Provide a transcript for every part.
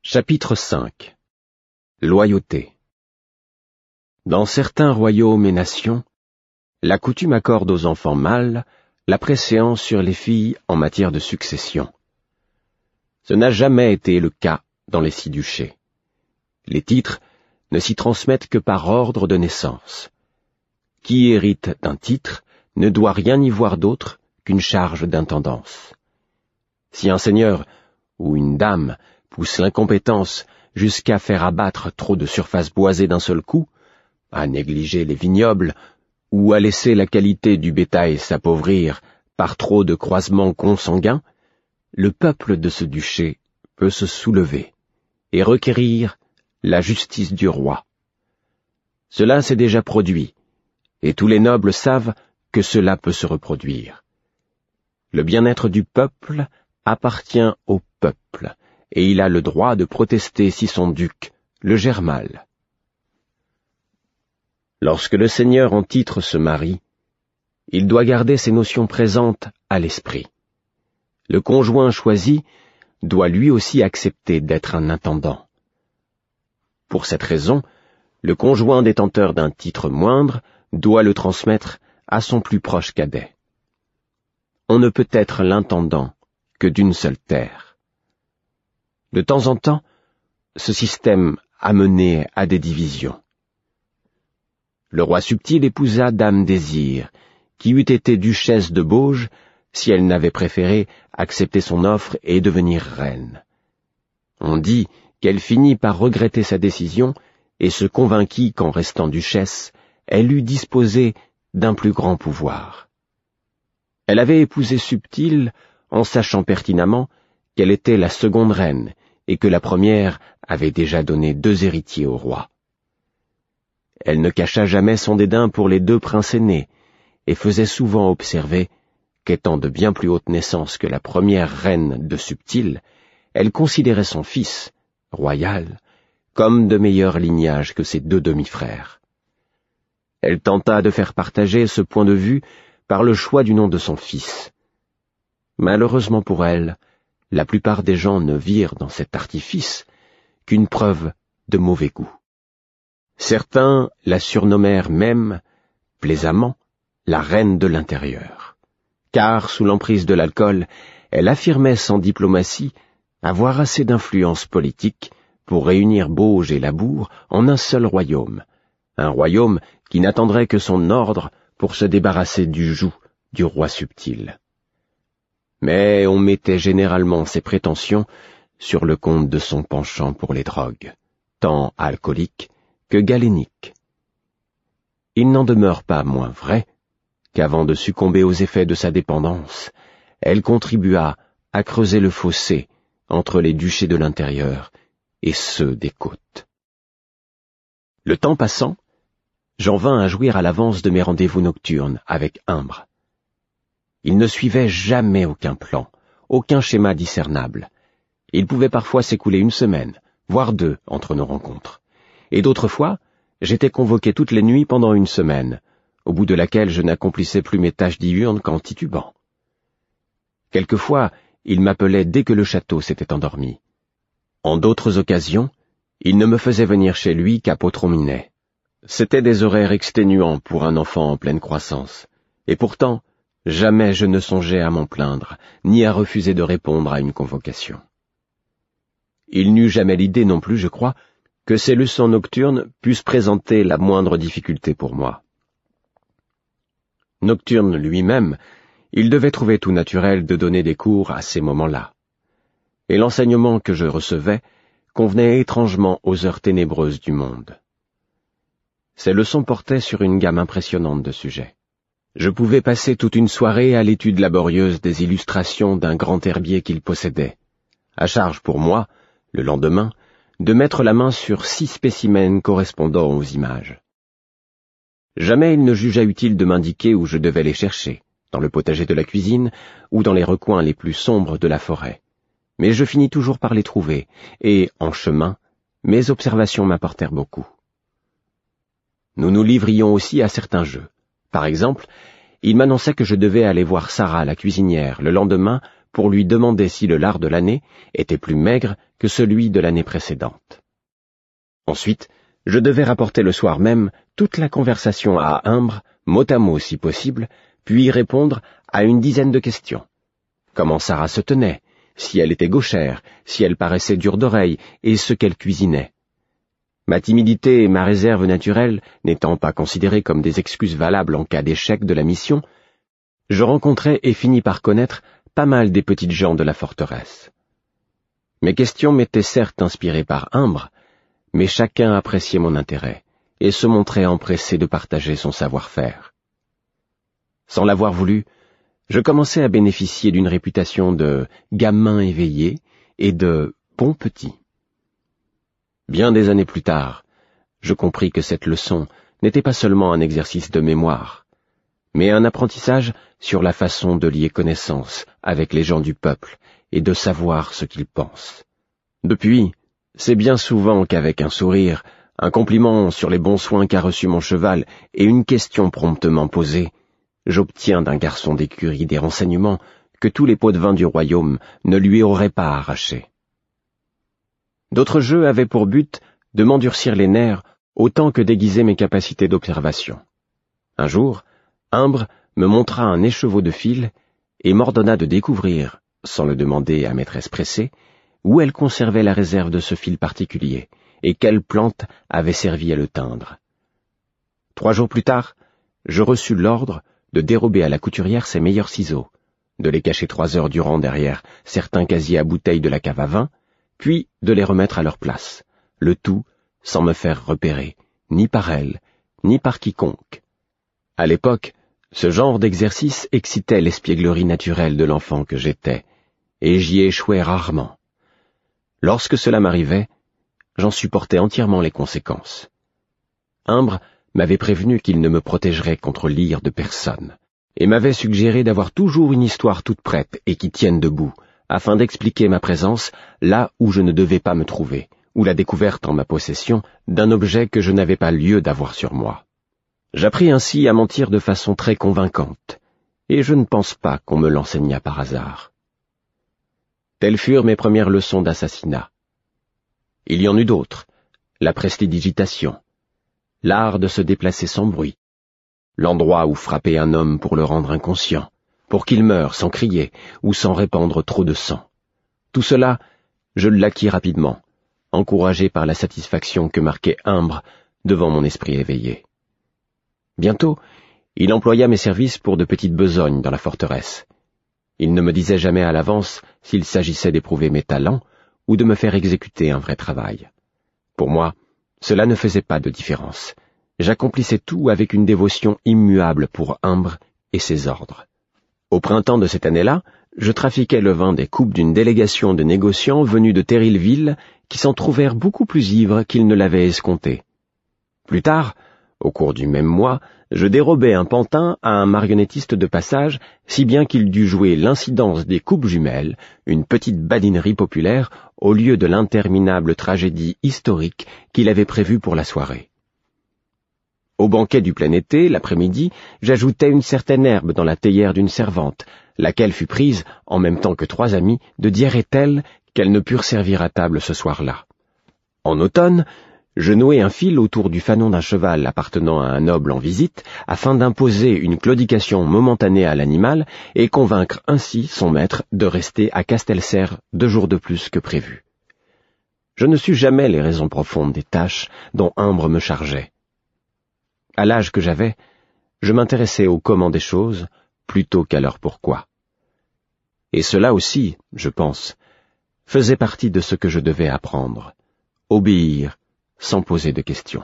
Chapitre 5. Loyauté. Dans certains royaumes et nations, la coutume accorde aux enfants mâles la préséance sur les filles en matière de succession. Ce n'a jamais été le cas dans les 6 duchés. Les titres ne s'y transmettent que par ordre de naissance. Qui hérite d'un titre ne doit rien y voir d'autre qu'une charge d'intendance. Si un seigneur ou une dame pousse l'incompétence jusqu'à faire abattre trop de surface boisée d'un seul coup, à négliger les vignobles, ou à laisser la qualité du bétail s'appauvrir par trop de croisements consanguins, le peuple de ce duché peut se soulever et requérir la justice du roi. Cela s'est déjà produit, et tous les nobles savent que cela peut se reproduire. Le bien-être du peuple appartient au peuple, et il a le droit de protester si son duc le gère mal. Lorsque le seigneur en titre se marie, il doit garder ces notions présentes à l'esprit. Le conjoint choisi doit lui aussi accepter d'être un intendant. Pour cette raison, le conjoint détenteur d'un titre moindre doit le transmettre à son plus proche cadet. On ne peut être l'intendant que d'une seule terre. De temps en temps, ce système a mené à des divisions. Le roi Subtil épousa Dame Désir, qui eût été duchesse de Bauge si elle n'avait préféré accepter son offre et devenir reine. On dit qu'elle finit par regretter sa décision et se convainquit qu'en restant duchesse, elle eût disposé d'un plus grand pouvoir. Elle avait épousé Subtil en sachant pertinemment qu'elle était la seconde reine et que la première avait déjà donné 2 héritiers au roi. Elle ne cacha jamais son dédain pour les 2 princes aînés et faisait souvent observer qu'étant de bien plus haute naissance que la première reine de Subtil, elle considérait son fils, royal, comme de meilleur lignage que ses 2 demi-frères. Elle tenta de faire partager ce point de vue par le choix du nom de son fils. Malheureusement pour elle, la plupart des gens ne virent dans cet artifice qu'une preuve de mauvais goût. Certains la surnommèrent même, plaisamment, la reine de l'intérieur, car sous l'emprise de l'alcool, elle affirmait sans diplomatie avoir assez d'influence politique pour réunir Bauge et Labour en un seul royaume, un royaume qui n'attendrait que son ordre pour se débarrasser du joug du roi Subtil. Mais on mettait généralement ses prétentions sur le compte de son penchant pour les drogues, tant alcooliques que galéniques. Il n'en demeure pas moins vrai qu'avant de succomber aux effets de sa dépendance, elle contribua à creuser le fossé entre les duchés de l'intérieur et ceux des côtes. Le temps passant, j'en vins à jouir à l'avance de mes rendez-vous nocturnes avec Imbre. Il ne suivait jamais aucun plan, aucun schéma discernable. Il pouvait parfois s'écouler 1 semaine, voire 2 entre nos rencontres. Et d'autres fois, j'étais convoqué toutes les nuits pendant 1 semaine, au bout de laquelle je n'accomplissais plus mes tâches diurnes qu'en titubant. Quelquefois, il m'appelait dès que le château s'était endormi. En d'autres occasions, il ne me faisait venir chez lui qu'à Potrominet. C'étaient des horaires exténuants pour un enfant en pleine croissance, et pourtant, jamais je ne songeais à m'en plaindre, ni à refuser de répondre à une convocation. Il n'eut jamais l'idée non plus, je crois, que ces leçons nocturnes pussent présenter la moindre difficulté pour moi. Nocturne lui-même, il devait trouver tout naturel de donner des cours à ces moments-là. Et l'enseignement que je recevais convenait étrangement aux heures ténébreuses du monde. Ces leçons portaient sur une gamme impressionnante de sujets. Je pouvais passer toute une soirée à l'étude laborieuse des illustrations d'un grand herbier qu'il possédait, à charge pour moi, le lendemain, de mettre la main sur 6 spécimens correspondant aux images. Jamais il ne jugea utile de m'indiquer où je devais les chercher, dans le potager de la cuisine ou dans les recoins les plus sombres de la forêt. Mais je finis toujours par les trouver, et, en chemin, mes observations m'apportèrent beaucoup. Nous nous livrions aussi à certains jeux. Par exemple, il m'annonçait que je devais aller voir Sarah, la cuisinière, le lendemain pour lui demander si le lard de l'année était plus maigre que celui de l'année précédente. Ensuite, je devais rapporter le soir même toute la conversation à Imbre, mot à mot si possible, puis répondre à une dizaine de questions. Comment Sarah se tenait, si elle était gauchère, si elle paraissait dure d'oreille, et ce qu'elle cuisinait. Ma timidité et ma réserve naturelle n'étant pas considérées comme des excuses valables en cas d'échec de la mission, je rencontrais et finis par connaître pas mal des petites gens de la forteresse. Mes questions m'étaient certes inspirées par Imbre, mais chacun appréciait mon intérêt et se montrait empressé de partager son savoir-faire. Sans l'avoir voulu, je commençais à bénéficier d'une réputation de gamin éveillé et de bon petit. Bien des années plus tard, je compris que cette leçon n'était pas seulement un exercice de mémoire, mais un apprentissage sur la façon de lier connaissance avec les gens du peuple et de savoir ce qu'ils pensent. Depuis, c'est bien souvent qu'avec un sourire, un compliment sur les bons soins qu'a reçus mon cheval et une question promptement posée, j'obtiens d'un garçon d'écurie des renseignements que tous les pots de vin du royaume ne lui auraient pas arrachés. D'autres jeux avaient pour but de m'endurcir les nerfs autant que d'aiguiser mes capacités d'observation. Un jour, Imbre me montra un écheveau de fil et m'ordonna de découvrir, sans le demander à maîtresse pressée, où elle conservait la réserve de ce fil particulier et quelle plante avait servi à le teindre. 3 jours plus tard, je reçus l'ordre de dérober à la couturière ses meilleurs ciseaux, de les cacher 3 heures durant derrière certains casiers à bouteilles de la cave à vin, puis de les remettre à leur place, le tout sans me faire repérer, ni par elle, ni par quiconque. À l'époque, ce genre d'exercice excitait l'espièglerie naturelle de l'enfant que j'étais, et j'y échouais rarement. Lorsque cela m'arrivait, j'en supportais entièrement les conséquences. Imbre m'avait prévenu qu'il ne me protégerait contre l'ire de personne, et m'avait suggéré d'avoir toujours une histoire toute prête et qui tienne debout, afin d'expliquer ma présence là où je ne devais pas me trouver, ou la découverte en ma possession d'un objet que je n'avais pas lieu d'avoir sur moi. J'appris ainsi à mentir de façon très convaincante, et je ne pense pas qu'on me l'enseigna par hasard. Telles furent mes premières leçons d'assassinat. Il y en eut d'autres, la prestidigitation, l'art de se déplacer sans bruit, l'endroit où frapper un homme pour le rendre inconscient, pour qu'il meure sans crier ou sans répandre trop de sang. Tout cela, je l'acquis rapidement, encouragé par la satisfaction que marquait Imbre devant mon esprit éveillé. Bientôt, il employa mes services pour de petites besognes dans la forteresse. Il ne me disait jamais à l'avance s'il s'agissait d'éprouver mes talents ou de me faire exécuter un vrai travail. Pour moi, cela ne faisait pas de différence. J'accomplissais tout avec une dévotion immuable pour Imbre et ses ordres. Au printemps de cette année-là, je trafiquais le vin des coupes d'une délégation de négociants venus de Terrillville qui s'en trouvèrent beaucoup plus ivres qu'ils ne l'avaient escompté. Plus tard, au cours du même mois, je dérobais un pantin à un marionnettiste de passage, si bien qu'il dut jouer l'incidence des coupes jumelles, une petite badinerie populaire, au lieu de l'interminable tragédie historique qu'il avait prévue pour la soirée. Au banquet du plein été, l'après-midi, j'ajoutai une certaine herbe dans la théière d'une servante, laquelle fut prise, en même temps que 3 amis, de diarrhée telle qu'elles ne purent servir à table ce soir-là. En automne, je nouai un fil autour du fanon d'un cheval appartenant à un noble en visite, afin d'imposer une claudication momentanée à l'animal et convaincre ainsi son maître de rester à Castelserre 2 jours de plus que prévu. Je ne sus jamais les raisons profondes des tâches dont Imbre me chargeait. À l'âge que j'avais, je m'intéressais au comment des choses plutôt qu'à leur pourquoi. Et cela aussi, je pense, faisait partie de ce que je devais apprendre, obéir sans poser de questions.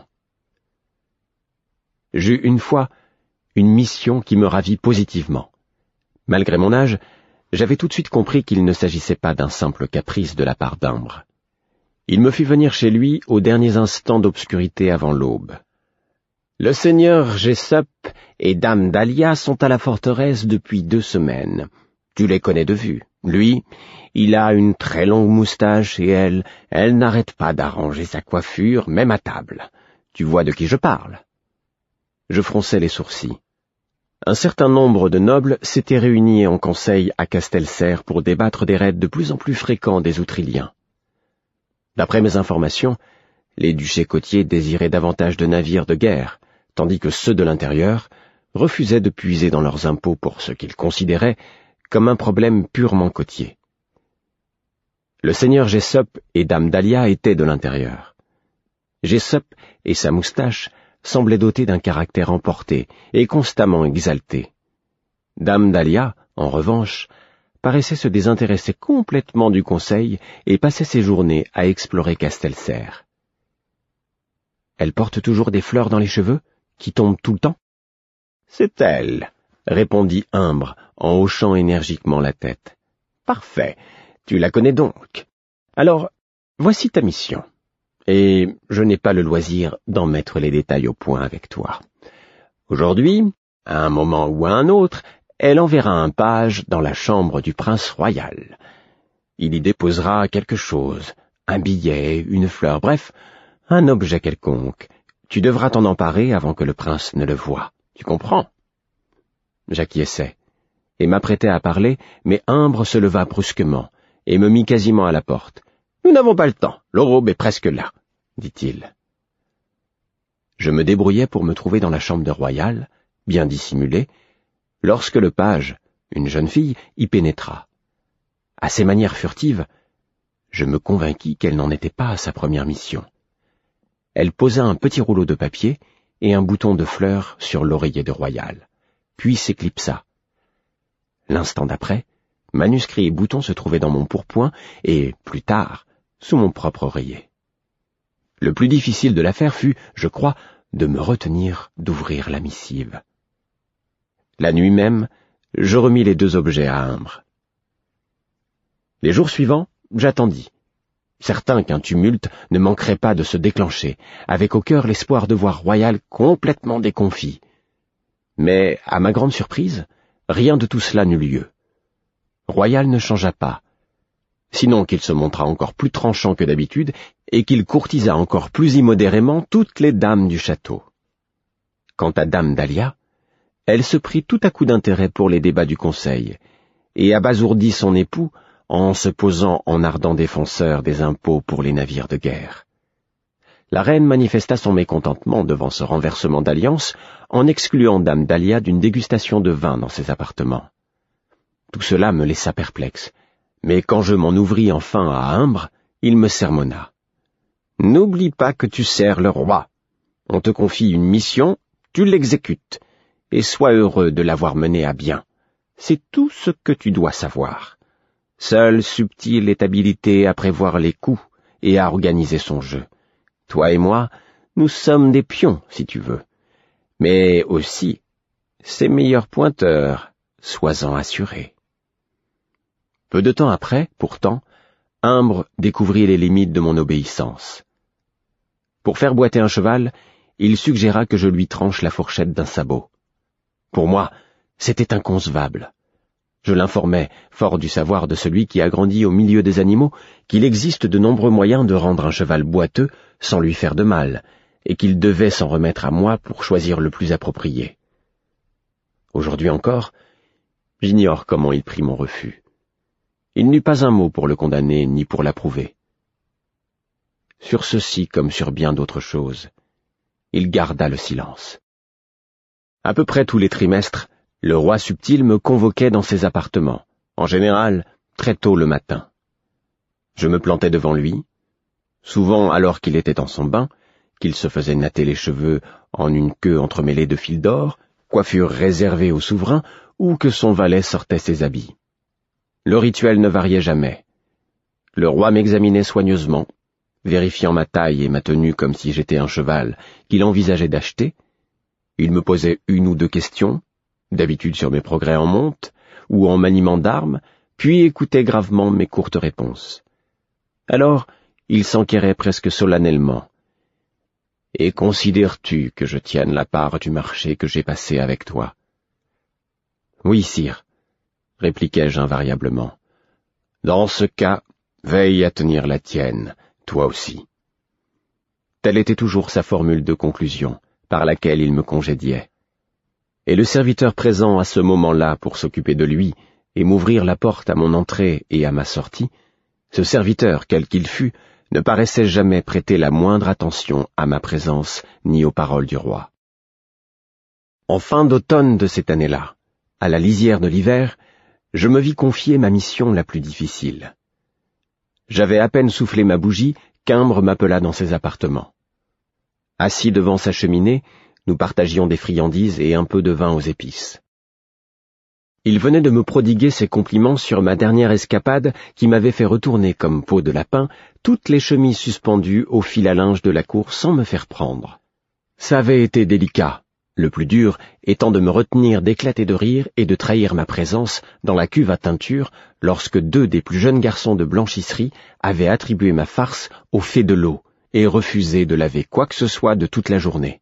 J'eus une fois une mission qui me ravit positivement. Malgré mon âge, j'avais tout de suite compris qu'il ne s'agissait pas d'un simple caprice de la part d'Imbre. Il me fit venir chez lui aux derniers instants d'obscurité avant l'aube. Le seigneur Gessop et dame Dahlia sont à la forteresse depuis 2 semaines. Tu les connais de vue. Lui, il a une très longue moustache et elle n'arrête pas d'arranger sa coiffure, même à table. Tu vois de qui je parle. Je fronçai les sourcils. Un certain nombre de nobles s'étaient réunis en conseil à Castelserre pour débattre des raids de plus en plus fréquents des Outriliens. D'après mes informations, les duchés côtiers désiraient davantage de navires de guerre, tandis que ceux de l'intérieur refusaient de puiser dans leurs impôts pour ce qu'ils considéraient comme un problème purement côtier. Le seigneur Gessop et dame Dahlia étaient de l'intérieur. Gessop et sa moustache semblaient dotés d'un caractère emporté et constamment exalté. Dame Dahlia, en revanche, paraissait se désintéresser complètement du conseil et passait ses journées à explorer Castelserre. « Elle porte toujours des fleurs dans les cheveux, qui tombent tout le temps ?»« C'est elle, » répondit Imbre en hochant énergiquement la tête. « Parfait, tu la connais donc. Alors, voici ta mission. Et je n'ai pas le loisir d'en mettre les détails au point avec toi. Aujourd'hui, à un moment ou à un autre, elle enverra un page dans la chambre du prince royal. Il y déposera quelque chose, un billet, une fleur, bref, un objet quelconque. Tu devras t'en emparer avant que le prince ne le voie. Tu comprends ? » J'acquiesçai, et m'apprêtais à parler, mais Imbre se leva brusquement et me mit quasiment à la porte. « Nous n'avons pas le temps, l'aube est presque là, » dit-il. Je me débrouillais pour me trouver dans la chambre de Royal, bien dissimulée, lorsque le page, une jeune fille, y pénétra. À ses manières furtives, je me convainquis qu'elle n'en était pas à sa première mission. Elle posa un petit rouleau de papier et un bouton de fleurs sur l'oreiller de Royal, puis s'éclipsa. L'instant d'après, manuscrit et bouton se trouvaient dans mon pourpoint et, plus tard, sous mon propre oreiller. Le plus difficile de l'affaire fut, je crois, de me retenir d'ouvrir la missive. La nuit même, je remis les deux objets à Imbre. Les jours suivants, j'attendis, certain qu'un tumulte ne manquerait pas de se déclencher, avec au cœur l'espoir de voir Royal complètement déconfit. Mais, à ma grande surprise, rien de tout cela n'eut lieu. Royal ne changea pas, sinon qu'il se montra encore plus tranchant que d'habitude et qu'il courtisa encore plus immodérément toutes les dames du château. Quant à dame Dahlia, elle se prit tout à coup d'intérêt pour les débats du conseil et abasourdit son époux en se posant en ardent défenseur des impôts pour les navires de guerre. La reine manifesta son mécontentement devant ce renversement d'alliance en excluant dame Dahlia d'une dégustation de vin dans ses appartements. Tout cela me laissa perplexe, mais quand je m'en ouvris enfin à Imbre, il me sermonna. « N'oublie pas que tu sers le roi. On te confie une mission, tu l'exécutes, et sois heureux de l'avoir menée à bien. C'est tout ce que tu dois savoir. Seule subtile est habileté à prévoir les coups et à organiser son jeu. Toi et moi, nous sommes des pions, si tu veux. Mais aussi, ses meilleurs pointeurs, sois-en assuré. » Peu de temps après, pourtant, Imbre découvrit les limites de mon obéissance. Pour faire boiter un cheval, il suggéra que je lui tranche la fourchette d'un sabot. Pour moi, c'était inconcevable. Je l'informai, fort du savoir de celui qui a grandi au milieu des animaux, qu'il existe de nombreux moyens de rendre un cheval boiteux sans lui faire de mal, et qu'il devait s'en remettre à moi pour choisir le plus approprié. Aujourd'hui encore, j'ignore comment il prit mon refus. Il n'eut pas un mot pour le condamner ni pour l'approuver. Sur ceci comme sur bien d'autres choses, il garda le silence. À peu près tous les trimestres, le roi subtil me convoquait dans ses appartements, en général très tôt le matin. Je me plantais devant lui, souvent alors qu'il était en son bain, qu'il se faisait natter les cheveux en une queue entremêlée de fils d'or, coiffure réservée au souverain, ou que son valet sortait ses habits. Le rituel ne variait jamais. Le roi m'examinait soigneusement, vérifiant ma taille et ma tenue comme si j'étais un cheval qu'il envisageait d'acheter. Il me posait une ou deux questions, d'habitude sur mes progrès en monte ou en maniement d'armes, puis écoutait gravement mes courtes réponses. Alors, il s'enquérait presque solennellement. « Et considères-tu que je tienne la part du marché que j'ai passé avec toi ?»« Oui, sire, » répliquai-je invariablement. « Dans ce cas, veille à tenir la tienne, toi aussi. » Telle était toujours sa formule de conclusion, par laquelle il me congédiait. et le serviteur présent à ce moment-là pour s'occuper de lui et m'ouvrir la porte à mon entrée et à ma sortie, ce serviteur, quel qu'il fût, ne paraissait jamais prêter la moindre attention à ma présence ni aux paroles du roi. En fin d'automne de cette année-là, à la lisière de l'hiver, je me vis confier ma mission la plus difficile. J'avais à peine soufflé ma bougie qu'Imbre m'appela dans ses appartements. Assis devant sa cheminée, nous partagions des friandises et un peu de vin aux épices. Il venait de me prodiguer ses compliments sur ma dernière escapade qui m'avait fait retourner comme peau de lapin toutes les chemises suspendues au fil à linge de la cour sans me faire prendre. Ça avait été délicat, le plus dur étant de me retenir d'éclater de rire et de trahir ma présence dans la cuve à teinture lorsque 2 des plus jeunes garçons de blanchisserie avaient attribué ma farce au fée de l'eau et refusé de laver quoi que ce soit de toute la journée.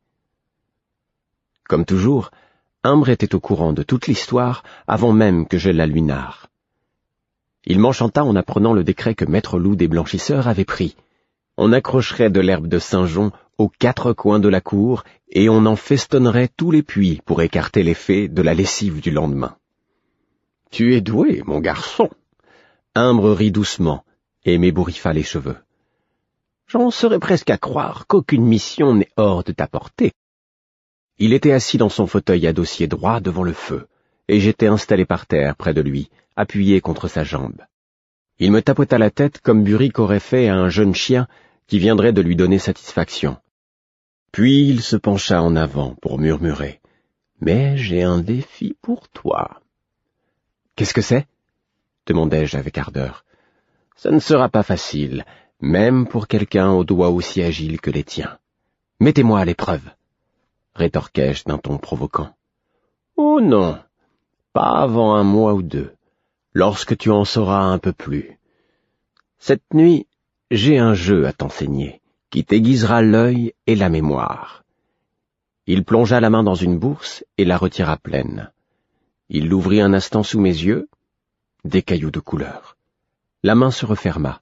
Comme toujours, Imbre était au courant de toute l'histoire avant même que je la lui narre. Il m'enchanta en apprenant le décret que Maître Loup des blanchisseurs avait pris. On accrocherait de l'herbe de Saint-Jean aux 4 coins de la cour et on en festonnerait tous les puits pour écarter l'effet de la lessive du lendemain. « Tu es doué, mon garçon !» Imbre rit doucement et m'ébouriffa les cheveux. « J'en serais presque à croire qu'aucune mission n'est hors de ta portée. » Il était assis dans son fauteuil à dossier droit devant le feu, et j'étais installé par terre près de lui, appuyé contre sa jambe. Il me tapota la tête comme Buric aurait fait à un jeune chien qui viendrait de lui donner satisfaction. Puis il se pencha en avant pour murmurer « Mais j'ai un défi pour toi. »« Qu'est-ce que c'est ?» demandai-je avec ardeur. « Ça ne sera pas facile, même pour quelqu'un aux doigts aussi agiles que les tiens. Mettez-moi à l'épreuve. » rétorquai-je d'un ton provoquant. « Oh non, pas avant 1 mois ou 2, lorsque tu en sauras un peu plus. Cette nuit, j'ai un jeu à t'enseigner, qui t'aiguisera l'œil et la mémoire. » Il plongea la main dans une bourse et la retira pleine. Il l'ouvrit un instant sous mes yeux, des cailloux de couleur. La main se referma.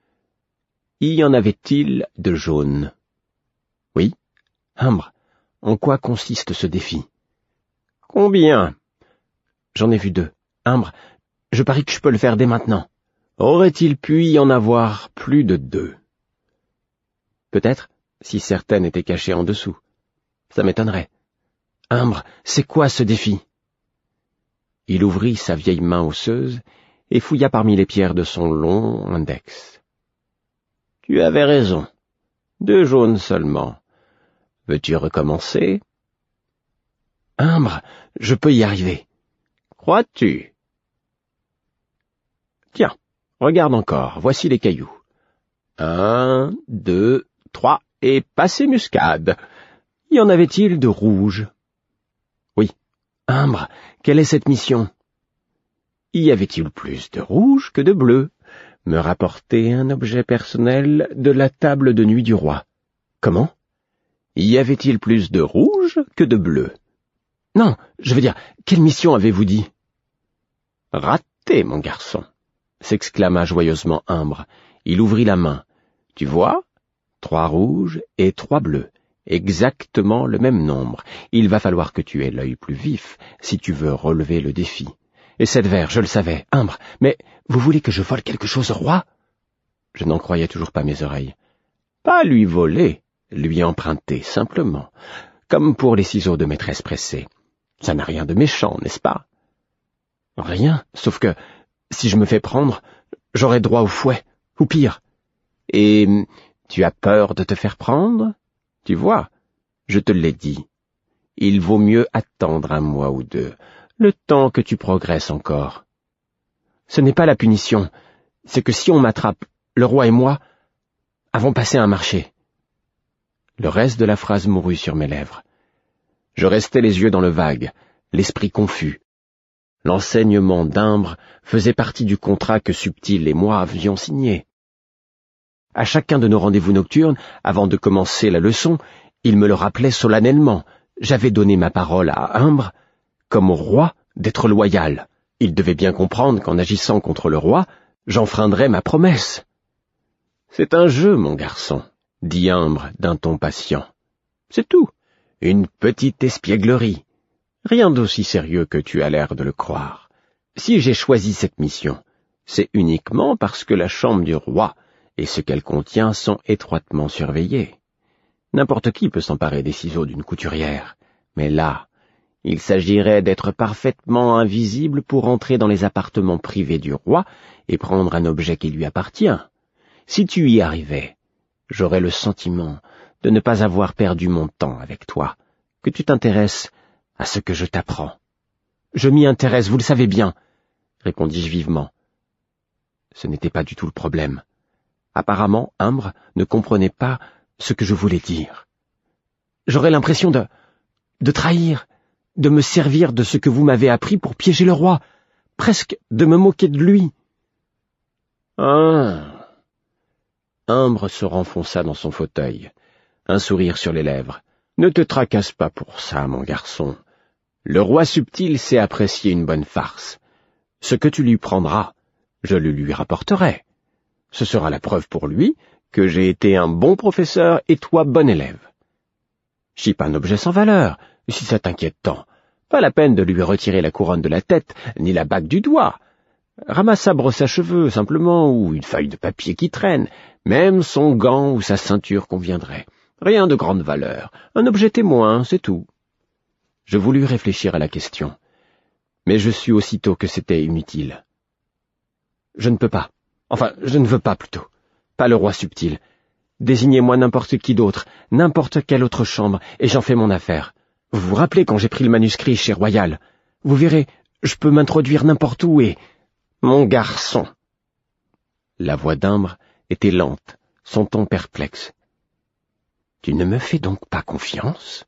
Y en avait-il de jaune? Oui. Imbre, en quoi consiste ce défi? Combien? J'en ai vu 2. Imbre, je parie que je peux le faire dès maintenant. Aurait-il pu y en avoir plus de 2? Peut-être, si certaines étaient cachées en dessous. Ça m'étonnerait. Imbre, c'est quoi ce défi? Il ouvrit sa vieille main osseuse et fouilla parmi les pierres de son long index. Tu avais raison. 2 jaunes seulement. Veux-tu recommencer? Imbre, je peux y arriver. Crois-tu? Tiens, regarde encore, voici les cailloux. 1, 2, 3, et passez muscade. Y en avait-il de rouge? Oui. Imbre, quelle est cette mission? Y avait-il plus de rouge que de bleu? Me rapporter un objet personnel de la table de nuit du roi. Comment? Y avait-il plus de rouge que de bleu? Non, je veux dire, quelle mission avez-vous dit? Raté, mon garçon, s'exclama joyeusement Imbre. Il ouvrit la main. Tu vois? 3 rouges et 3 bleus. Exactement le même nombre. Il va falloir que tu aies l'œil plus vif si tu veux relever le défi. Et 7 verres, je le savais. Imbre, mais vous voulez que je vole quelque chose au roi? Je n'en croyais toujours pas mes oreilles. Pas lui voler, lui emprunter, simplement. Comme pour les ciseaux de maîtresse pressée. Ça n'a rien de méchant, n'est-ce pas? Rien, sauf que, si je me fais prendre, j'aurai droit au fouet, ou pire. Et tu as peur de te faire prendre? Tu vois, je te l'ai dit. Il vaut mieux attendre 1 mois ou 2, le temps que tu progresses encore. Ce n'est pas la punition, c'est que si on m'attrape, le roi et moi avons passé un marché. Le reste de la phrase mourut sur mes lèvres. Je restais les yeux dans le vague, l'esprit confus. L'enseignement d'Imbre faisait partie du contrat que Subtil et moi avions signé. À chacun de nos rendez-vous nocturnes, avant de commencer la leçon, il me le rappelait solennellement. J'avais donné ma parole à Imbre, comme au roi, d'être loyal. Il devait bien comprendre qu'en agissant contre le roi, j'enfreindrais ma promesse. « C'est un jeu, mon garçon, » dit Imbre d'un ton patient. « C'est tout, une petite espièglerie. Rien d'aussi sérieux que tu as l'air de le croire. Si j'ai choisi cette mission, c'est uniquement parce que la chambre du roi et ce qu'elle contient sont étroitement surveillés. N'importe qui peut s'emparer des ciseaux d'une couturière, mais là, il s'agirait d'être parfaitement invisible pour entrer dans les appartements privés du roi et prendre un objet qui lui appartient. Si tu y arrivais, j'aurais le sentiment de ne pas avoir perdu mon temps avec toi, que tu t'intéresses à ce que je t'apprends. Je m'y intéresse, vous le savez bien, répondis-je vivement. Ce n'était pas du tout le problème. Apparemment, Imbre ne comprenait pas ce que je voulais dire. J'aurais l'impression de trahir, de me servir de ce que vous m'avez appris pour piéger le roi, presque de me moquer de lui. Ah. Imbre se renfonça dans son fauteuil, un sourire sur les lèvres. Ne te tracasse pas pour ça, mon garçon. Le roi subtil sait apprécier une bonne farce. Ce que tu lui prendras, je le lui rapporterai. Ce sera la preuve pour lui que j'ai été un bon professeur et toi bon élève. Chie pas un objet sans valeur, si ça t'inquiète tant. Pas la peine de lui retirer la couronne de la tête, ni la bague du doigt. Ramasse sa brosse à cheveux, simplement, ou une feuille de papier qui traîne. Même son gant ou sa ceinture conviendrait. Rien de grande valeur. Un objet témoin, c'est tout. Je voulus réfléchir à la question, mais je sus aussitôt que c'était inutile. Je ne peux pas. Enfin, je ne veux pas plutôt. Pas le roi subtil. Désignez-moi n'importe qui d'autre, n'importe quelle autre chambre, et j'en fais mon affaire. Vous vous rappelez quand j'ai pris le manuscrit chez Royal? Vous verrez, je peux m'introduire n'importe où et... Mon garçon. La voix d'Imbre était lente, son ton perplexe. Tu ne me fais donc pas confiance?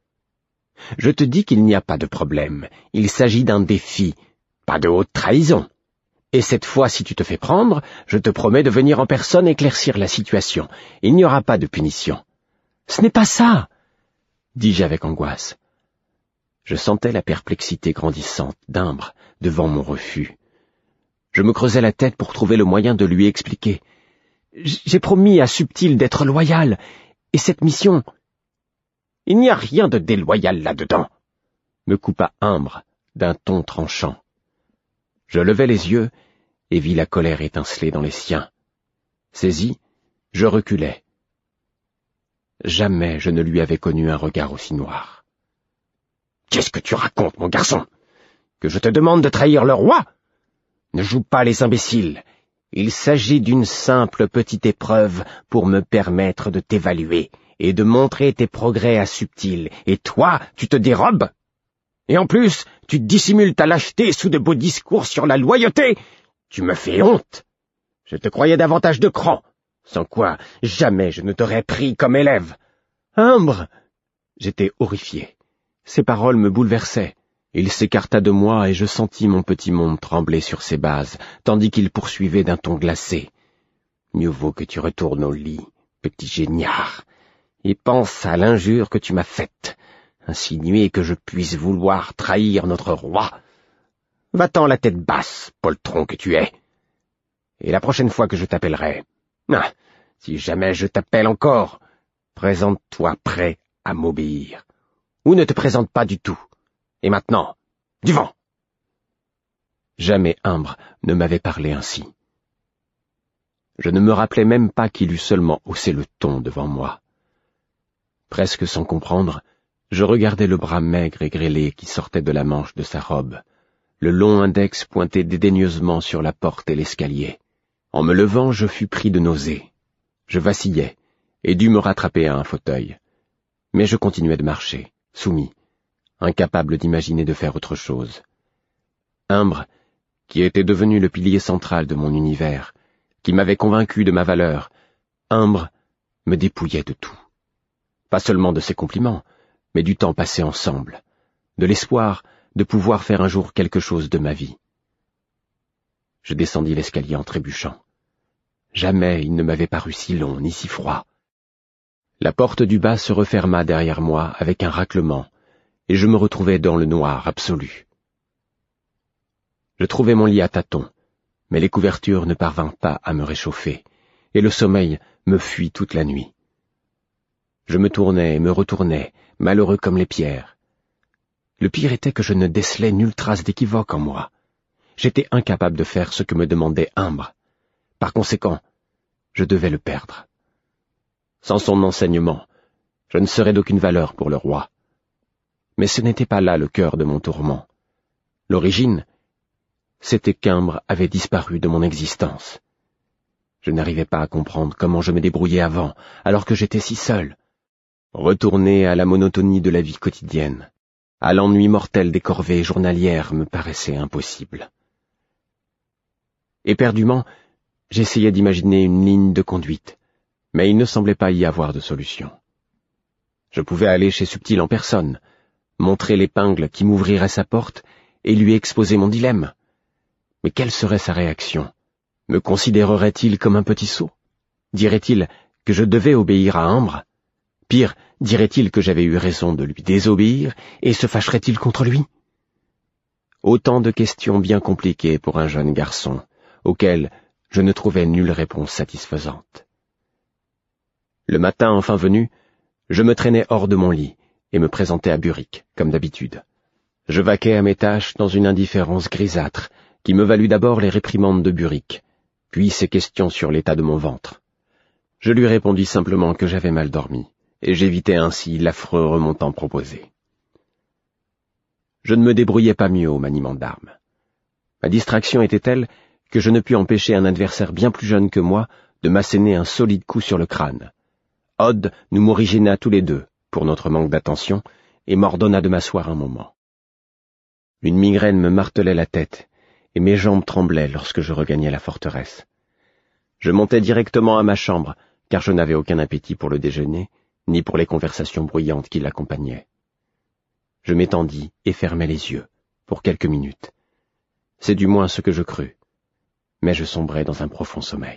Je te dis qu'il n'y a pas de problème. Il s'agit d'un défi, pas de haute trahison. Et cette fois, si tu te fais prendre, je te promets de venir en personne éclaircir la situation. Il n'y aura pas de punition. Ce n'est pas ça, dis-je avec angoisse. Je sentais la perplexité grandissante d'Imbre devant mon refus. Je me creusais la tête pour trouver le moyen de lui expliquer. J'ai promis à Subtil d'être loyal, et cette mission... Il n'y a rien de déloyal là-dedans, me coupa Imbre d'un ton tranchant. Je levai les yeux et vis la colère étinceler dans les siens. Saisi, je reculai. Jamais je ne lui avais connu un regard aussi noir. « Qu'est-ce que tu racontes, mon garçon? Que je te demande de trahir le roi? Ne joue pas les imbéciles. Il s'agit d'une simple petite épreuve pour me permettre de t'évaluer et de montrer tes progrès à Subtil. Et toi, tu te dérobes? Et en plus, tu dissimules ta lâcheté sous de beaux discours sur la loyauté. Tu me fais honte. Je te croyais davantage de cran, sans quoi jamais je ne t'aurais pris comme élève. Imbre! J'étais horrifié. Ces paroles me bouleversaient. Il s'écarta de moi et je sentis mon petit monde trembler sur ses bases, tandis qu'il poursuivait d'un ton glacé. Mieux vaut que tu retournes au lit, petit géniard, et pense à l'injure que tu m'as faite. Insinuer que je puisse vouloir trahir notre roi. Va-t'en la tête basse, poltron que tu es. Et la prochaine fois que je t'appellerai, si jamais je t'appelle encore, présente-toi prêt à m'obéir. Ou ne te présente pas du tout. Et maintenant, du vent. Jamais Imbre ne m'avait parlé ainsi. Je ne me rappelais même pas qu'il eût seulement haussé le ton devant moi. Presque sans comprendre, je regardais le bras maigre et grêlé qui sortait de la manche de sa robe, le long index pointé dédaigneusement sur la porte et l'escalier. En me levant, je fus pris de nausée. Je vacillais et dus me rattraper à un fauteuil. Mais je continuais de marcher, soumis, incapable d'imaginer de faire autre chose. Imbre, qui était devenu le pilier central de mon univers, qui m'avait convaincu de ma valeur, Imbre me dépouillait de tout. Pas seulement de ses compliments, mais du temps passé ensemble, de l'espoir de pouvoir faire un jour quelque chose de ma vie. Je descendis l'escalier en trébuchant. Jamais il ne m'avait paru si long ni si froid. La porte du bas se referma derrière moi avec un raclement, et je me retrouvai dans le noir absolu. Je trouvai mon lit à tâtons, mais les couvertures ne parvinrent pas à me réchauffer, et le sommeil me fuit toute la nuit. Je me tournais et me retournais, malheureux comme les pierres. Le pire était que je ne décelais nulle trace d'équivoque en moi. J'étais incapable de faire ce que me demandait Imbre. Par conséquent, je devais le perdre. Sans son enseignement, je ne serais d'aucune valeur pour le roi. Mais ce n'était pas là le cœur de mon tourment. L'origine, c'était qu'Imbre avait disparu de mon existence. Je n'arrivais pas à comprendre comment je me débrouillais avant, alors que j'étais si seul. Retourner à la monotonie de la vie quotidienne, à l'ennui mortel des corvées journalières me paraissait impossible. Éperdument, j'essayais d'imaginer une ligne de conduite, mais il ne semblait pas y avoir de solution. Je pouvais aller chez Subtil en personne, montrer l'épingle qui m'ouvrirait sa porte et lui exposer mon dilemme. Mais quelle serait sa réaction? Me considérerait-il comme un petit sot? Dirait-il que je devais obéir à Imbre? Pire, dirait-il que j'avais eu raison de lui désobéir et se fâcherait-il contre lui? Autant de questions bien compliquées pour un jeune garçon, auxquelles je ne trouvais nulle réponse satisfaisante. Le matin enfin venu, je me traînais hors de mon lit et me présentais à Buric, comme d'habitude. Je vaquais à mes tâches dans une indifférence grisâtre, qui me valut d'abord les réprimandes de Buric, puis ses questions sur l'état de mon ventre. Je lui répondis simplement que j'avais mal dormi, et j'évitais ainsi l'affreux remontant proposé. Je ne me débrouillais pas mieux au maniement d'armes. Ma distraction était telle que je ne pus empêcher un adversaire bien plus jeune que moi de m'asséner un solide coup sur le crâne. Odd nous morigéna tous les deux, pour notre manque d'attention, et m'ordonna de m'asseoir un moment. Une migraine me martelait la tête, et mes jambes tremblaient lorsque je regagnais la forteresse. Je montai directement à ma chambre, car je n'avais aucun appétit pour le déjeuner, ni pour les conversations bruyantes qui l'accompagnaient. Je m'étendis et fermai les yeux, pour quelques minutes. C'est du moins ce que je crus, mais je sombrai dans un profond sommeil.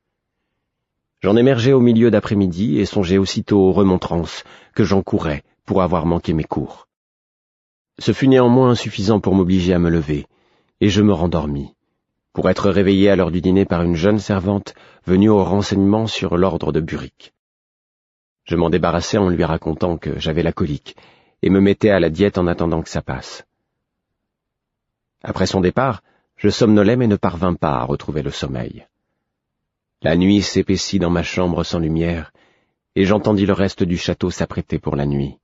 J'en émergeai au milieu d'après-midi et songeai aussitôt aux remontrances que j'encourais pour avoir manqué mes cours. Ce fut néanmoins insuffisant pour m'obliger à me lever, et je me rendormis, pour être réveillé à l'heure du dîner par une jeune servante venue au renseignement sur l'ordre de Buric. Je m'en débarrassai en lui racontant que j'avais la colique, et me mettais à la diète en attendant que ça passe. Après son départ, je somnolais mais ne parvins pas à retrouver le sommeil. La nuit s'épaissit dans ma chambre sans lumière, et j'entendis le reste du château s'apprêter pour la nuit.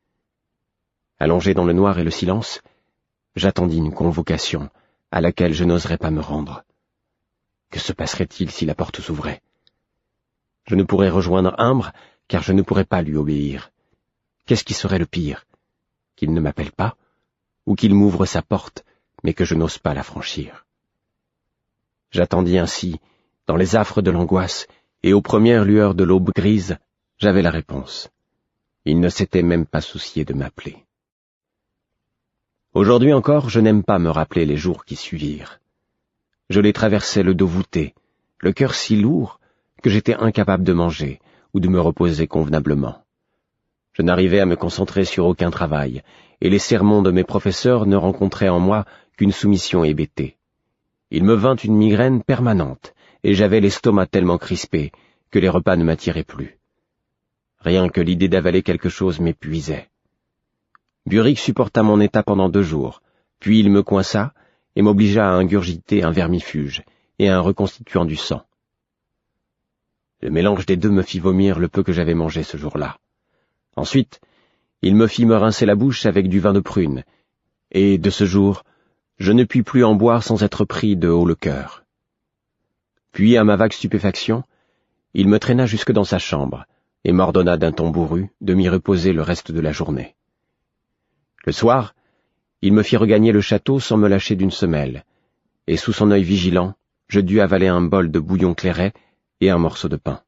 Allongé dans le noir et le silence, j'attendis une convocation à laquelle je n'oserais pas me rendre. Que se passerait-il si la porte s'ouvrait? Je ne pourrais rejoindre Imbre, car je ne pourrais pas lui obéir. Qu'est-ce qui serait le pire? Qu'il ne m'appelle pas, ou qu'il m'ouvre sa porte, mais que je n'ose pas la franchir. J'attendis ainsi, dans les affres de l'angoisse, et aux premières lueurs de l'aube grise, j'avais la réponse. Il ne s'était même pas soucié de m'appeler. Aujourd'hui encore, je n'aime pas me rappeler les jours qui suivirent. Je les traversais le dos voûté, le cœur si lourd que j'étais incapable de manger ou de me reposer convenablement. Je n'arrivais à me concentrer sur aucun travail, et les sermons de mes professeurs ne rencontraient en moi qu'une soumission hébétée. Il me vint une migraine permanente, et j'avais l'estomac tellement crispé que les repas ne m'attiraient plus. Rien que l'idée d'avaler quelque chose m'épuisait. Buric supporta mon état pendant 2 jours, puis il me coinça et m'obligea à ingurgiter un vermifuge et un reconstituant du sang. Le mélange des deux me fit vomir le peu que j'avais mangé ce jour-là. Ensuite, il me fit me rincer la bouche avec du vin de prune, et de ce jour, je ne puis plus en boire sans être pris de haut le cœur. Puis, à ma vague stupéfaction, il me traîna jusque dans sa chambre, et m'ordonna d'un ton bourru de m'y reposer le reste de la journée. Le soir, il me fit regagner le château sans me lâcher d'une semelle, et sous son œil vigilant, je dus avaler un bol de bouillon clairet et un morceau de pain.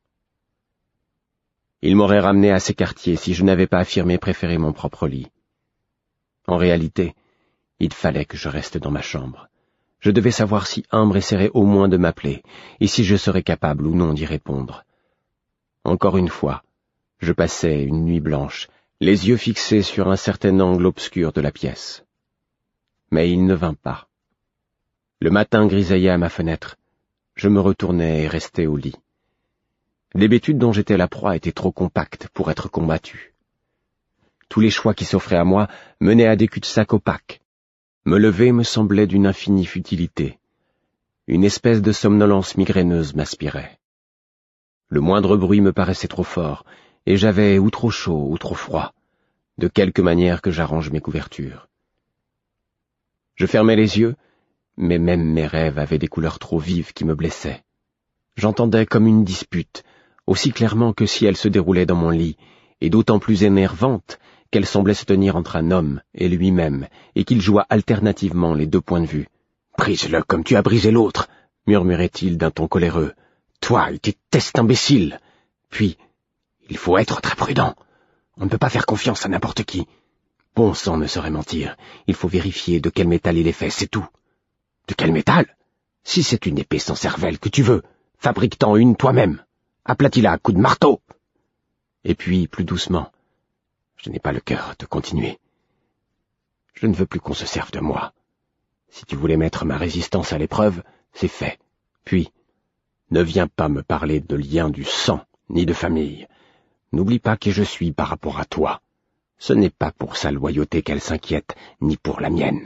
Il m'aurait ramené à ces quartiers si je n'avais pas affirmé préférer mon propre lit. En réalité, il fallait que je reste dans ma chambre. Je devais savoir si Imbre essaierait au moins de m'appeler, et si je serais capable ou non d'y répondre. Encore une fois, je passais une nuit blanche, les yeux fixés sur un certain angle obscur de la pièce. Mais il ne vint pas. Le matin grisaillait à ma fenêtre. Je me retournai et restai au lit. L'hébétude dont j'étais la proie était trop compacte pour être combattue. Tous les choix qui s'offraient à moi menaient à des cul-de-sac opaques. Me lever me semblait d'une infinie futilité. Une espèce de somnolence migraineuse m'aspirait. Le moindre bruit me paraissait trop fort, et j'avais ou trop chaud ou trop froid, de quelque manière que j'arrange mes couvertures. Je fermais les yeux, mais même mes rêves avaient des couleurs trop vives qui me blessaient. J'entendais comme une dispute, aussi clairement que si elle se déroulait dans mon lit, et d'autant plus énervante qu'elle semblait se tenir entre un homme et lui-même, et qu'il joua alternativement les deux points de vue. « Brise-le comme tu as brisé l'autre !» murmurait-il d'un ton coléreux. « Toi et tes tests imbéciles !» Puis, « Il faut être très prudent. On ne peut pas faire confiance à n'importe qui. Bon sang ne saurait mentir. Il faut vérifier de quel métal il est fait, c'est tout. » « De quel métal ? Si c'est une épée sans cervelle que tu veux, fabrique-t'en une toi-même. Aplatis-la à coups de marteau. » Et puis, plus doucement, « Je n'ai pas le cœur de continuer. Je ne veux plus qu'on se serve de moi. Si tu voulais mettre ma résistance à l'épreuve, c'est fait. Puis, ne viens pas me parler de lien du sang, ni de famille. N'oublie pas qui je suis par rapport à toi. Ce n'est pas pour sa loyauté qu'elle s'inquiète, ni pour la mienne. »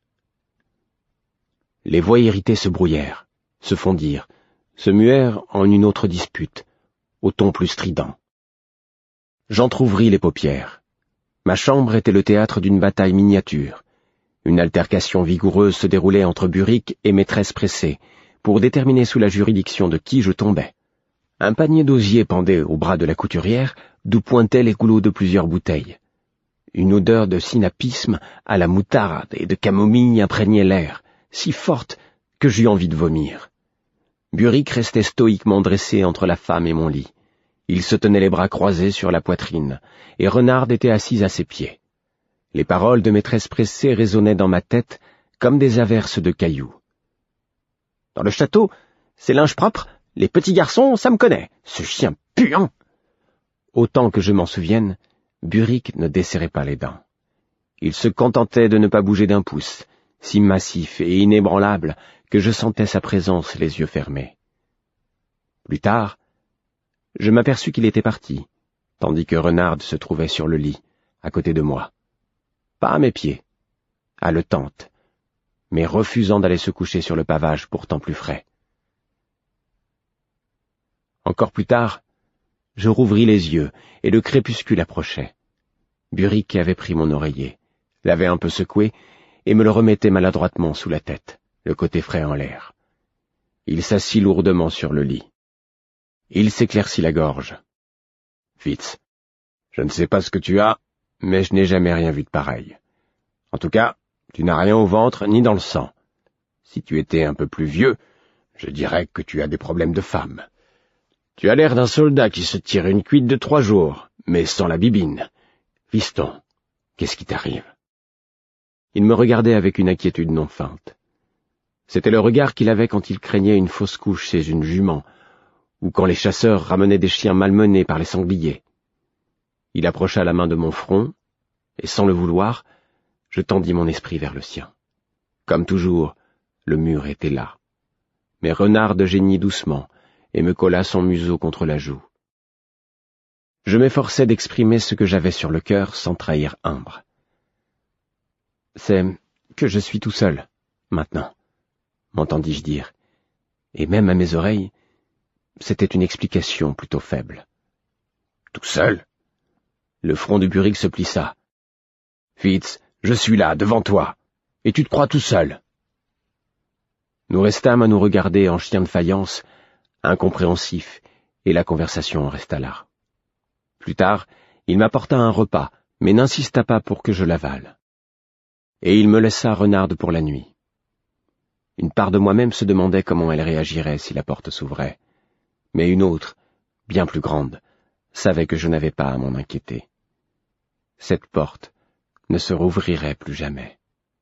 Les voix irritées se brouillèrent, se fondirent, se muèrent en une autre dispute, au ton plus strident. J'entr'ouvris les paupières. Ma chambre était le théâtre d'une bataille miniature. Une altercation vigoureuse se déroulait entre Burick et maîtresse pressée, pour déterminer sous la juridiction de qui je tombais. Un panier d'osier pendait au bras de la couturière, d'où pointaient les goulots de plusieurs bouteilles. Une odeur de sinapisme à la moutarde et de camomille imprégnait l'air, si forte que j'eus envie de vomir. Burick restait stoïquement dressé entre la femme et mon lit. Il se tenait les bras croisés sur la poitrine, et Renard était assise à ses pieds. Les paroles de maîtresse pressée résonnaient dans ma tête comme des averses de cailloux. « Dans le château, c'est linge propre, les petits garçons, ça me connaît, ce chien puant !» Autant que je m'en souvienne, Burick ne desserrait pas les dents. Il se contentait de ne pas bouger d'un pouce, si massif et inébranlable que je sentais sa présence les yeux fermés. Plus tard, je m'aperçus qu'il était parti, tandis que Renard se trouvait sur le lit, à côté de moi. Pas à mes pieds, haletante, mais refusant d'aller se coucher sur le pavage pourtant plus frais. Encore plus tard, je rouvris les yeux, et le crépuscule approchait. Burick avait pris mon oreiller, l'avait un peu secoué, et me le remettait maladroitement sous la tête, le côté frais en l'air. Il s'assit lourdement sur le lit. Il s'éclaircit la gorge. « Fitz, je ne sais pas ce que tu as, mais je n'ai jamais rien vu de pareil. En tout cas, tu n'as rien au ventre ni dans le sang. Si tu étais un peu plus vieux, je dirais que tu as des problèmes de femme. Tu as l'air d'un soldat qui se tire une cuite de 3 jours, mais sans la bibine. Fiston, qu'est-ce qui t'arrive ?» Il me regardait avec une inquiétude non feinte. C'était le regard qu'il avait quand il craignait une fausse couche chez une jument, ou quand les chasseurs ramenaient des chiens malmenés par les sangliers. Il approcha la main de mon front, et sans le vouloir, je tendis mon esprit vers le sien. Comme toujours, le mur était là. Mais Renard geignit doucement, et me colla son museau contre la joue. Je m'efforçais d'exprimer ce que j'avais sur le cœur sans trahir Imbre. « C'est que je suis tout seul, maintenant, » m'entendis-je dire, et même à mes oreilles, c'était une explication plutôt faible. « Tout seul ?» Le front de Burick se plissa. « Fitz, je suis là, devant toi, et tu te crois tout seul. » Nous restâmes à nous regarder en chiens de faïence, incompréhensifs, et la conversation resta là. Plus tard, il m'apporta un repas, mais n'insista pas pour que je l'avale. Et il me laissa Renarde pour la nuit. Une part de moi-même se demandait comment elle réagirait si la porte s'ouvrait, mais une autre, bien plus grande, savait que je n'avais pas à m'en inquiéter. Cette porte ne se rouvrirait plus jamais.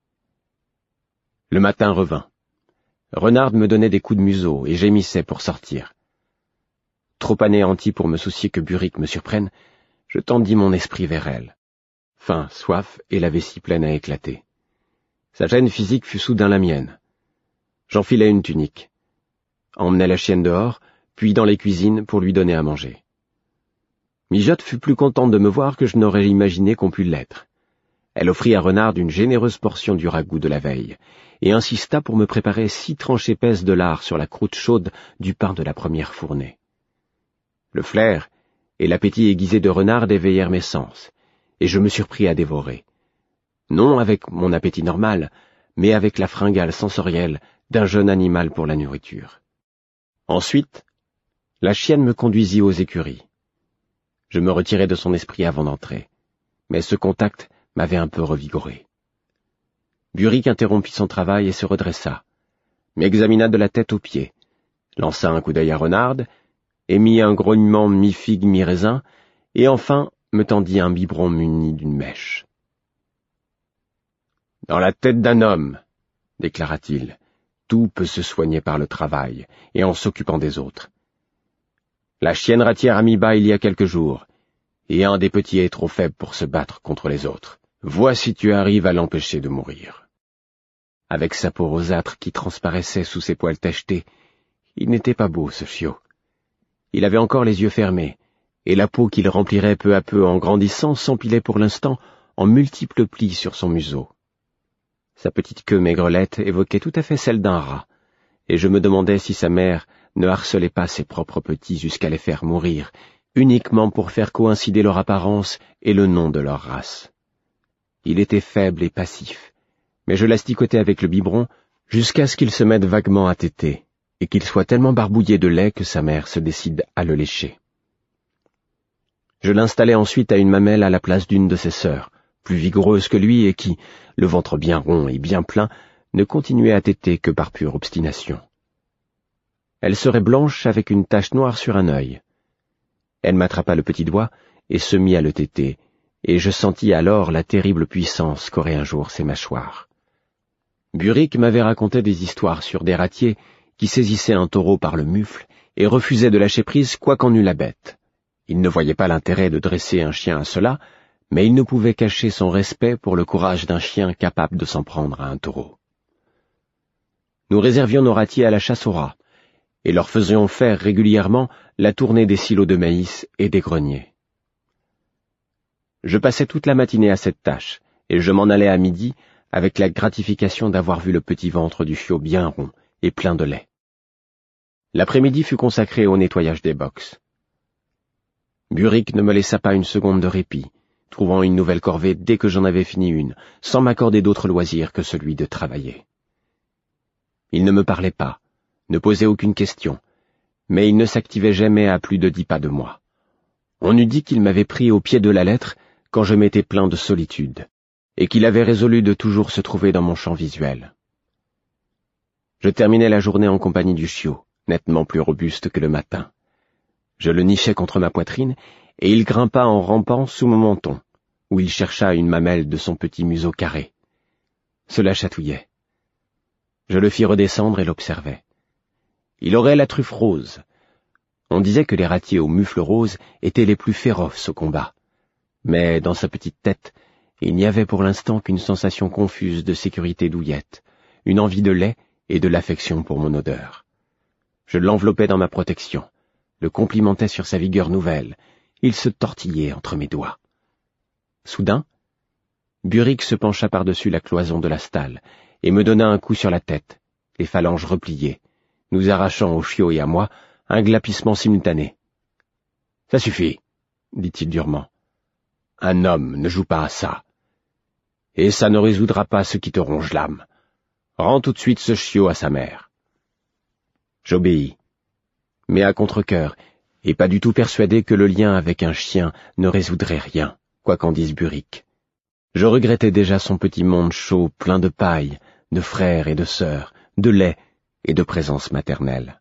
Le matin revint. Renarde me donnait des coups de museau et gémissait pour sortir. Trop anéanti pour me soucier que Burick me surprenne, je tendis mon esprit vers elle. Faim, soif et la vessie pleine à éclater. Sa gêne physique fut soudain la mienne. J'enfilai une tunique, emmenai la chienne dehors, puis dans les cuisines pour lui donner à manger. Mijotte fut plus contente de me voir que je n'aurais imaginé qu'on pût l'être. Elle offrit à Renard une généreuse portion du ragoût de la veille, et insista pour me préparer 6 tranches épaisses de lard sur la croûte chaude du pain de la première fournée. Le flair et l'appétit aiguisé de Renard éveillèrent mes sens, et je me surpris à dévorer. Non avec mon appétit normal, mais avec la fringale sensorielle d'un jeune animal pour la nourriture. Ensuite, la chienne me conduisit aux écuries. Je me retirai de son esprit avant d'entrer, mais ce contact m'avait un peu revigoré. Burick interrompit son travail et se redressa, m'examina de la tête aux pieds, lança un coup d'œil à Renard, émit un grognement mi-figue mi-raisin, et enfin me tendit un biberon muni d'une mèche. « Dans la tête d'un homme, déclara-t-il, tout peut se soigner par le travail et en s'occupant des autres. La chienne ratière a mis bas il y a quelques jours, et un des petits est trop faible pour se battre contre les autres. Vois si tu arrives à l'empêcher de mourir. » Avec sa peau rosâtre qui transparaissait sous ses poils tachetés, il n'était pas beau, ce chiot. Il avait encore les yeux fermés, et la peau qu'il remplirait peu à peu en grandissant s'empilait pour l'instant en multiples plis sur son museau. Sa petite queue maigrelette évoquait tout à fait celle d'un rat, et je me demandais si sa mère ne harcelait pas ses propres petits jusqu'à les faire mourir, uniquement pour faire coïncider leur apparence et le nom de leur race. Il était faible et passif, mais je l'asticotais avec le biberon jusqu'à ce qu'il se mette vaguement à téter, et qu'il soit tellement barbouillé de lait que sa mère se décide à le lécher. Je l'installai ensuite à une mamelle à la place d'une de ses sœurs, plus vigoureuse que lui et qui, le ventre bien rond et bien plein, ne continuait à téter que par pure obstination. Elle serait blanche avec une tache noire sur un œil. Elle m'attrapa le petit doigt et se mit à le téter, et je sentis alors la terrible puissance qu'auraient un jour ses mâchoires. Burick m'avait raconté des histoires sur des ratiers qui saisissaient un taureau par le mufle et refusaient de lâcher prise quoi qu'en eût la bête. Il ne voyait pas l'intérêt de dresser un chien à cela, mais il ne pouvait cacher son respect pour le courage d'un chien capable de s'en prendre à un taureau. Nous réservions nos ratiers à la chasse aux rats, et leur faisions faire régulièrement la tournée des silos de maïs et des greniers. Je passais toute la matinée à cette tâche, et je m'en allais à midi avec la gratification d'avoir vu le petit ventre du chiot bien rond et plein de lait. L'après-midi fut consacré au nettoyage des box. Burick ne me laissa pas une seconde de répit, trouvant une nouvelle corvée dès que j'en avais fini une, sans m'accorder d'autre loisir que celui de travailler. Il ne me parlait pas, ne posait aucune question, mais il ne s'activait jamais à plus de 10 pas de moi. On eût dit qu'il m'avait pris au pied de la lettre quand je m'étais plaint de solitude, et qu'il avait résolu de toujours se trouver dans mon champ visuel. Je terminai la journée en compagnie du chiot, nettement plus robuste que le matin. Je le nichai contre ma poitrine, et il grimpa en rampant sous mon menton, où il chercha une mamelle de son petit museau carré. Cela chatouillait. Je le fis redescendre et l'observai. Il aurait la truffe rose. On disait que les ratiers aux mufles roses étaient les plus féroces au combat. Mais dans sa petite tête, il n'y avait pour l'instant qu'une sensation confuse de sécurité douillette, une envie de lait et de l'affection pour mon odeur. Je l'enveloppais dans ma protection, le complimentais sur sa vigueur nouvelle. Il se tortillait entre mes doigts. Soudain, Burick se pencha par-dessus la cloison de la stalle et me donna un coup sur la tête, les phalanges repliées, nous arrachant au chiot et à moi un glapissement simultané. « Ça suffit, » dit-il durement. « Un homme ne joue pas à ça. Et ça ne résoudra pas ce qui te ronge l'âme. Rends tout de suite ce chiot à sa mère. » J'obéis, mais à contre-cœur, et pas du tout persuadé que le lien avec un chien ne résoudrait rien, quoi qu'en dise Burick. Je regrettais déjà son petit monde chaud, plein de paille, de frères et de sœurs, de lait et de présence maternelle.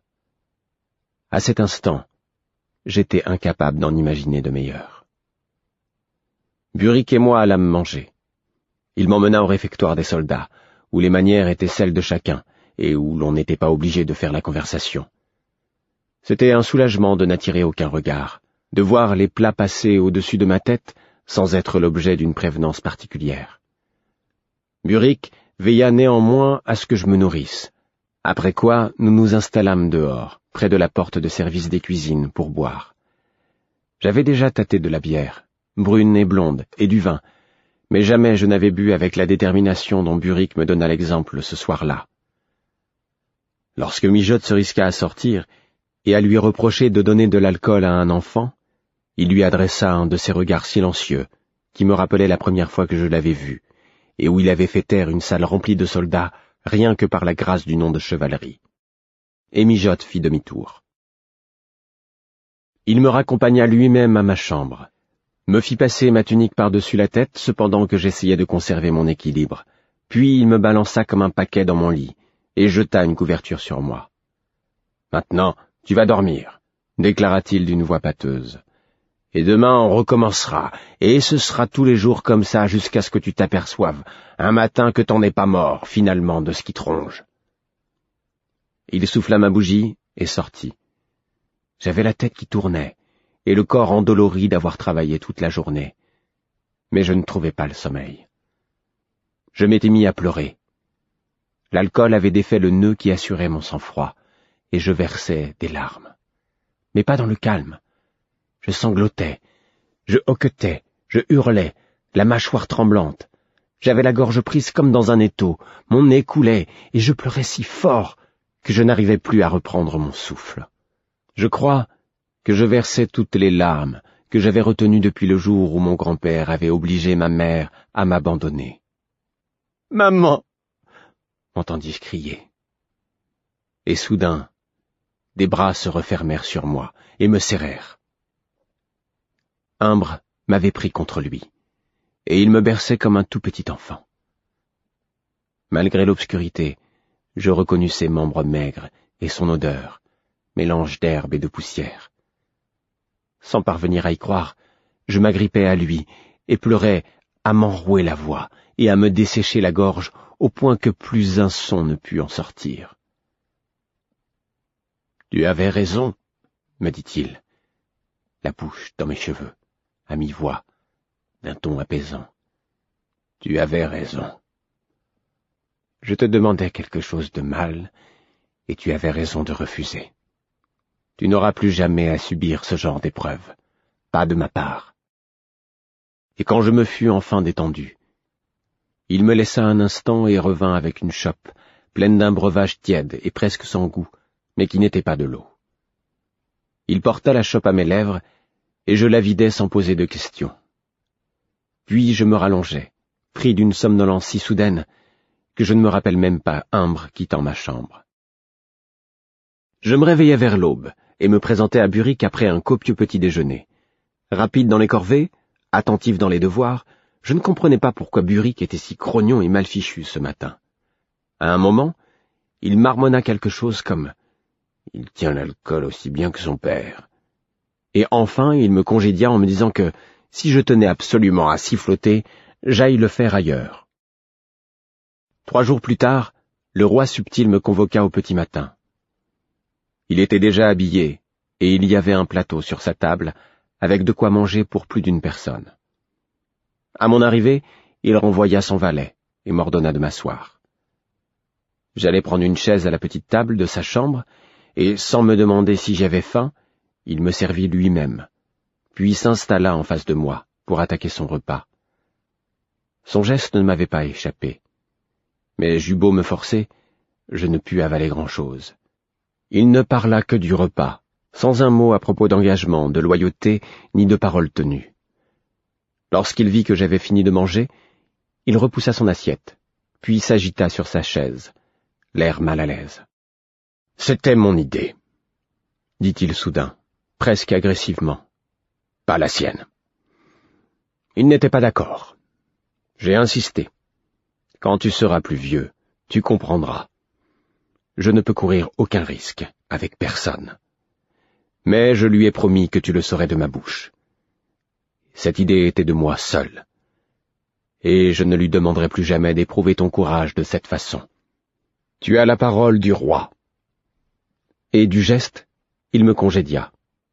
À cet instant, j'étais incapable d'en imaginer de meilleur. Burick et moi allâmes manger. Il m'emmena au réfectoire des soldats, où les manières étaient celles de chacun, et où l'on n'était pas obligé de faire la conversation. C'était un soulagement de n'attirer aucun regard, de voir les plats passer au-dessus de ma tête sans être l'objet d'une prévenance particulière. Burick veilla néanmoins à ce que je me nourrisse, après quoi nous nous installâmes dehors, près de la porte de service des cuisines, pour boire. J'avais déjà tâté de la bière, brune et blonde, et du vin, mais jamais je n'avais bu avec la détermination dont Burick me donna l'exemple ce soir-là. Lorsque Mijotte se risqua à sortir et à lui reprocher de donner de l'alcool à un enfant, il lui adressa un de ces regards silencieux qui me rappelait la première fois que je l'avais vu, et où il avait fait taire une salle remplie de soldats rien que par la grâce du nom de chevalerie. Et Mijotte fit demi-tour. Il me raccompagna lui-même à ma chambre, me fit passer ma tunique par-dessus la tête cependant que j'essayais de conserver mon équilibre, puis il me balança comme un paquet dans mon lit et jeta une couverture sur moi. « Maintenant, tu vas dormir, » déclara-t-il d'une voix pâteuse. « Et demain on recommencera, et ce sera tous les jours comme ça jusqu'à ce que tu t'aperçoives, un matin que t'en es pas mort, finalement, de ce qui te ronge. » Il souffla ma bougie et sortit. J'avais la tête qui tournait, et le corps endolori d'avoir travaillé toute la journée. Mais je ne trouvais pas le sommeil. Je m'étais mis à pleurer. L'alcool avait défait le nœud qui assurait mon sang-froid, et je versais des larmes. Mais pas dans le calme. Je sanglotais, je hoquetais, je hurlais, la mâchoire tremblante. J'avais la gorge prise comme dans un étau, mon nez coulait, et je pleurais si fort que je n'arrivais plus à reprendre mon souffle. Je crois que je versais toutes les larmes que j'avais retenues depuis le jour où mon grand-père avait obligé ma mère à m'abandonner. « Maman !» m'entendis-je crier. Et soudain, des bras se refermèrent sur moi et me serrèrent. Imbre m'avait pris contre lui, et il me berçait comme un tout petit enfant. Malgré l'obscurité, je reconnus ses membres maigres et son odeur, mélange d'herbe et de poussière. Sans parvenir à y croire, je m'agrippais à lui et pleurais à m'enrouer la voix et à me dessécher la gorge au point que plus un son ne put en sortir. « Tu avais raison, » me dit-il, la bouche dans mes cheveux, à mi-voix, d'un ton apaisant. « Tu avais raison. Je te demandais quelque chose de mal, et tu avais raison de refuser. Tu n'auras plus jamais à subir ce genre d'épreuve, pas de ma part. » Et quand je me fus enfin détendu, il me laissa un instant et revint avec une chope, pleine d'un breuvage tiède et presque sans goût, mais qui n'était pas de l'eau. Il porta la chope à mes lèvres, et je la vidai sans poser de questions. Puis je me rallongeai, pris d'une somnolence si soudaine que je ne me rappelle même pas Imbre quittant ma chambre. Je me réveillai vers l'aube et me présentai à Burick après un copieux petit déjeuner. Rapide dans les corvées, attentif dans les devoirs, je ne comprenais pas pourquoi Burick était si grognon et mal fichu ce matin. À un moment, il marmonna quelque chose comme « Il tient l'alcool aussi bien que son père ». Et enfin, il me congédia en me disant que, si je tenais absolument à siffloter, j'aille le faire ailleurs. 3 jours plus tard, le roi subtil me convoqua au petit matin. Il était déjà habillé, et il y avait un plateau sur sa table, avec de quoi manger pour plus d'une personne. À mon arrivée, il renvoya son valet, et m'ordonna de m'asseoir. J'allai prendre une chaise à la petite table de sa chambre, et, sans me demander si j'avais faim, il me servit lui-même, puis s'installa en face de moi pour attaquer son repas. Son geste ne m'avait pas échappé, mais j'eus beau me forcer, je ne pus avaler grand-chose. Il ne parla que du repas, sans un mot à propos d'engagement, de loyauté, ni de paroles tenues. Lorsqu'il vit que j'avais fini de manger, il repoussa son assiette, puis s'agita sur sa chaise, l'air mal à l'aise. « C'était mon idée, » dit-il soudain, presque agressivement. « Pas la sienne. » Il n'était pas d'accord. J'ai insisté. « Quand tu seras plus vieux, tu comprendras. Je ne peux courir aucun risque, avec personne. Mais je lui ai promis que tu le saurais de ma bouche. Cette idée était de moi seul. Et je ne lui demanderai plus jamais d'éprouver ton courage de cette façon. Tu as la parole du roi. » Et du geste, il me congédia.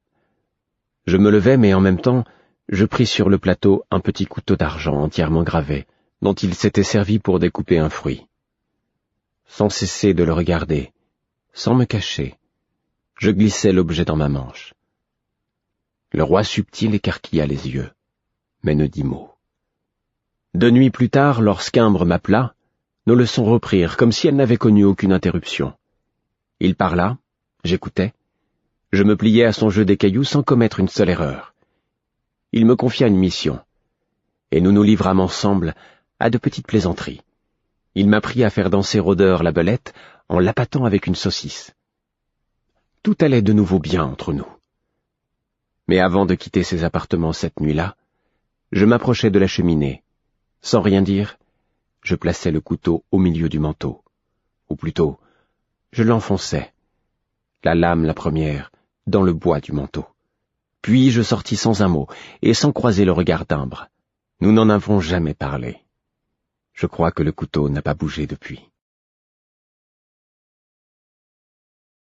Je me levai, mais en même temps, je pris sur le plateau un petit couteau d'argent entièrement gravé, dont il s'était servi pour découper un fruit. Sans cesser de le regarder, sans me cacher, je glissai l'objet dans ma manche. Le roi subtil écarquilla les yeux, mais ne dit mot. 2 nuits plus tard, lorsqu'Imbre m'appela, nos leçons reprirent comme si elles n'avaient connu aucune interruption. Il parla, j'écoutais, je me pliais à son jeu des cailloux sans commettre une seule erreur. Il me confia une mission, et nous nous livrâmes ensemble à de petites plaisanteries. Il m'apprit à faire danser rôdeur la belette en l'appâtant avec une saucisse. Tout allait de nouveau bien entre nous. Mais avant de quitter ses appartements cette nuit-là, je m'approchai de la cheminée. Sans rien dire, je plaçai le couteau au milieu du manteau. Ou plutôt, je l'enfonçai, la lame la première, dans le bois du manteau. Puis je sortis sans un mot et sans croiser le regard d'Imbre. Nous n'en avons jamais parlé. Je crois que le couteau n'a pas bougé depuis.